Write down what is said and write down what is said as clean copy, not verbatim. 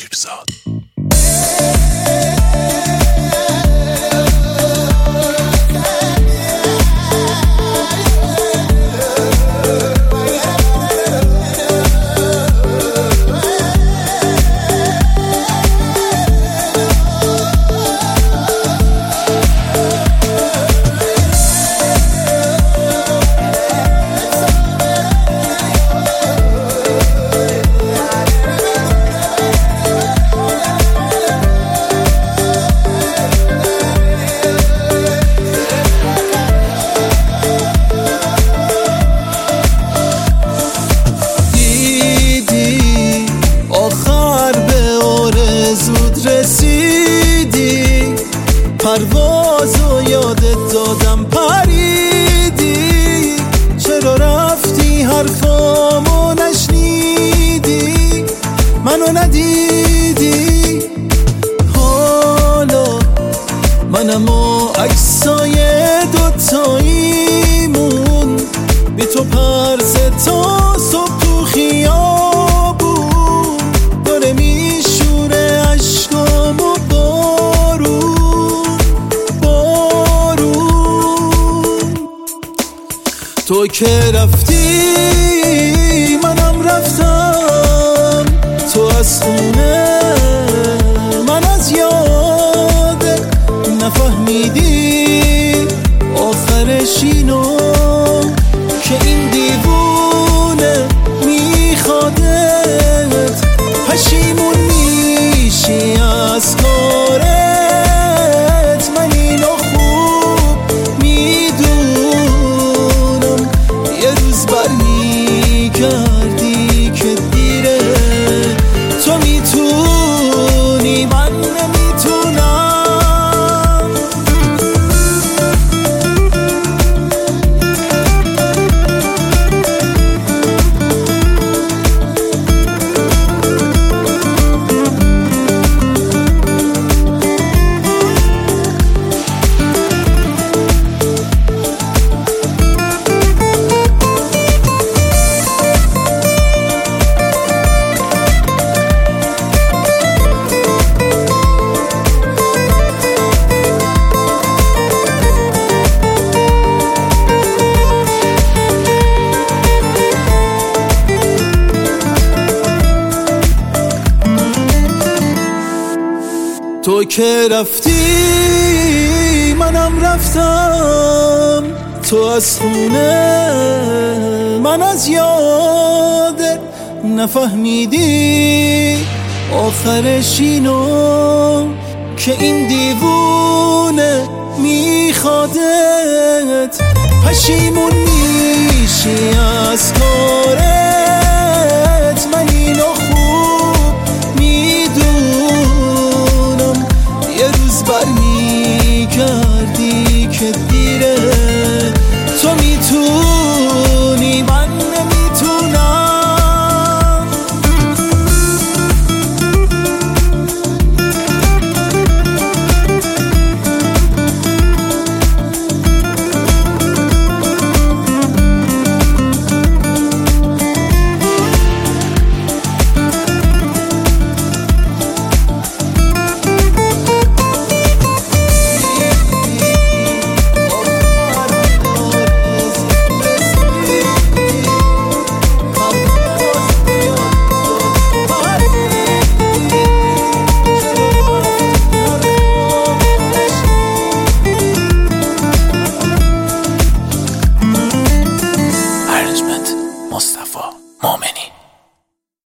نجیبزاد. رسیدی پروازو یادت دادم پریدی، چرا رفتی حرفامو نشنیدی، منو ندیدی. حالا منم و عکسای دوتاییمون بی تو پرسه تا صبح تو خیابون داره میشوره عشقام و بارون. تو که رفتی منم رفتم، تو از خونه من از یاده، نفهمیدی آخرش اینو که این دیوونه میخوادت، پشیمون میشی از کارت، من اینو خوب میدونم، یه روز برمیگردی که دیره، تو میتونی من نمیتونم. تو که رفتی منم رفتم، تو از خونه من از یادت، نفهمیدی آخرش اینو که این دیوونه میخوادت، پشیمون میشی از کارت.